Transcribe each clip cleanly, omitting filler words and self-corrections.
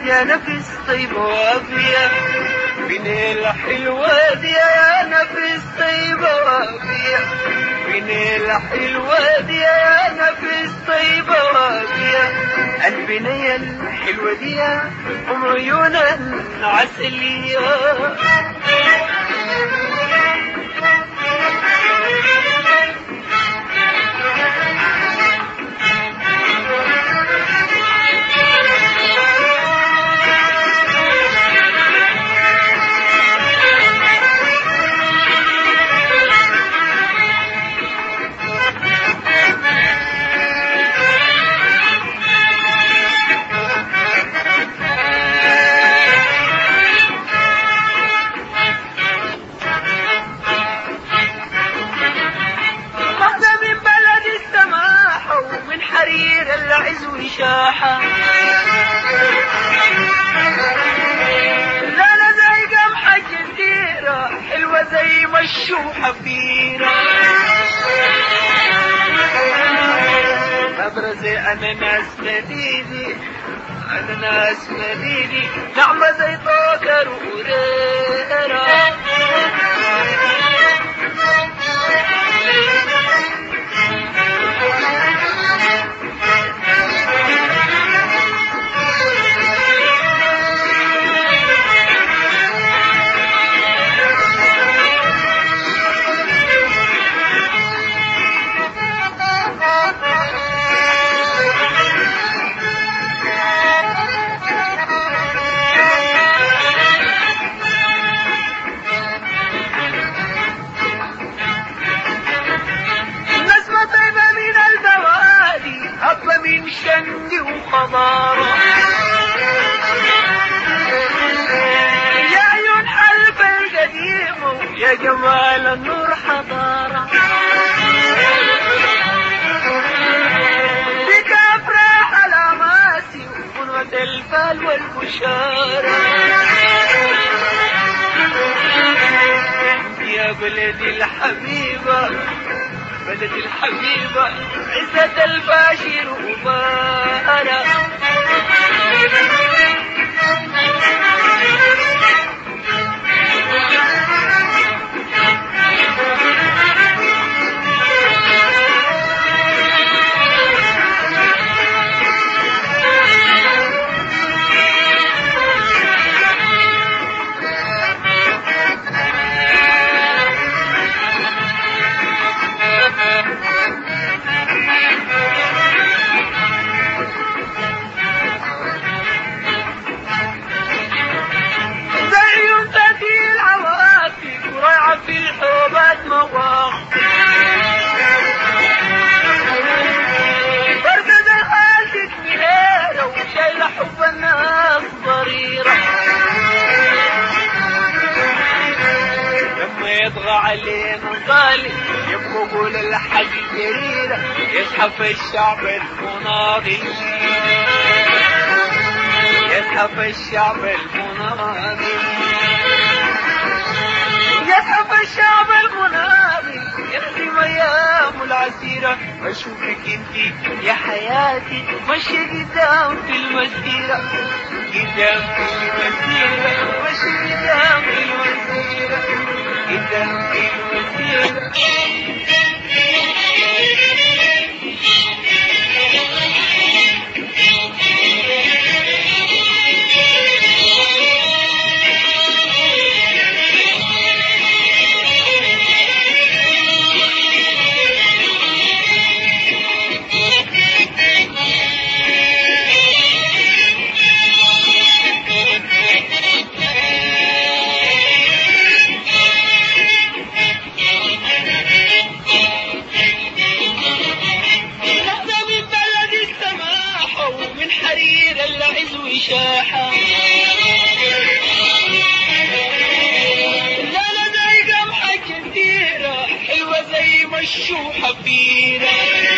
يا نفس طيبة وافية بين الحلوة دي يا نفس طيبة وافية بين الحلوة دي يا نفس طيبة وافية البنية الحلوة دي أم عيون عسلية حرير العز وشاحة لا لا زي قمحة جزيرة حلوة زي مشوحة فيرة أبرز أناناس مديني أناناس مديني نعمة زي طاكر وريرة من شند وخضارة يا عيون حلب القديم يا جمال النور حضارة بك أفراح الأماسي وقنوة الفال والبشارة يا بلدي الحبيبة بلدي الحبيبة عزة الباشر وبارة في الحوبات مواق برقد الحال تكفي هيرة وشايلة حب الناس ضريرة لما يطغى علينا ظالم يبقى قول الحق جريرة يزحف الشعب المناضي يزحف الشعب المناضي يسحب الشعب المناضي يختم ايام العسيرة اشوفك انتي يا حياتي ماشية قدام في المسيرة قدام في المسيرة ماشية قدام في المسيرة قدام في المسيرة شاحة لا لا زي قمحة كثيرة حلوة زي مشوحة فيرة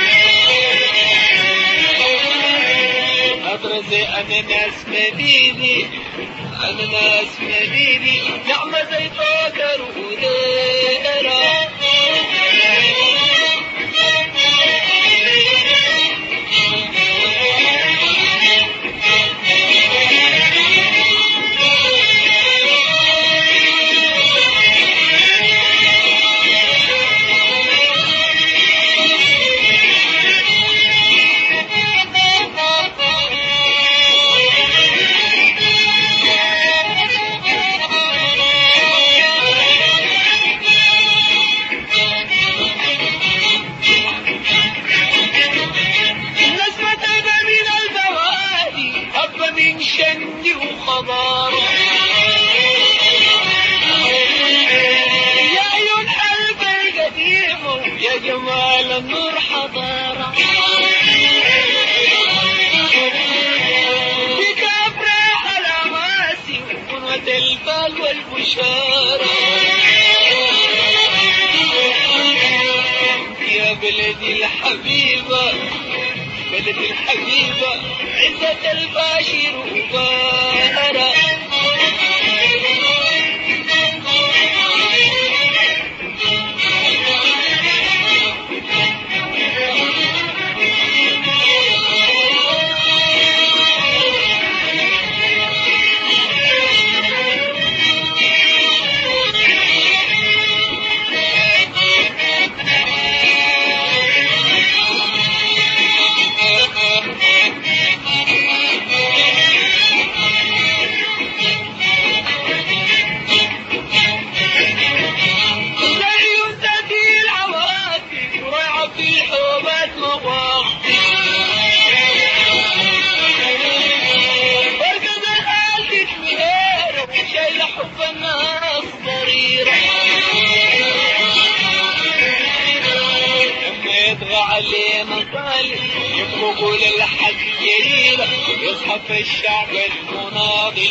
أبرز أناناس مديني أناناس مديني نعمة زي طاكر وريرة حضارة. يا عيون حلب القديمة يا جمال النور حضارة. فيك أفراح الأماسي وقنوة البال والبشارة. يا بلدي الحبيبة بلدي الحبيبة عزة الباشر وبارة. علينا طالب يبقوا للحق جريرة يصحف الشعب المناضل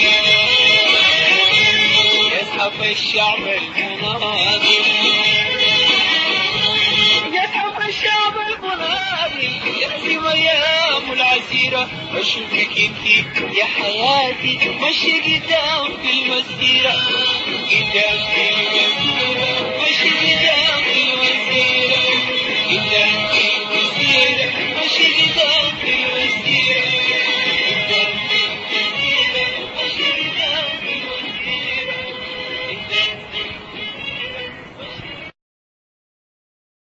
يصحف الشعب المناضل يصحف الشعب المناضل يهزم ايام العسيرة اشوفك انتي يا حياتي مشي قدام في المسيرة قدام في المسيرة.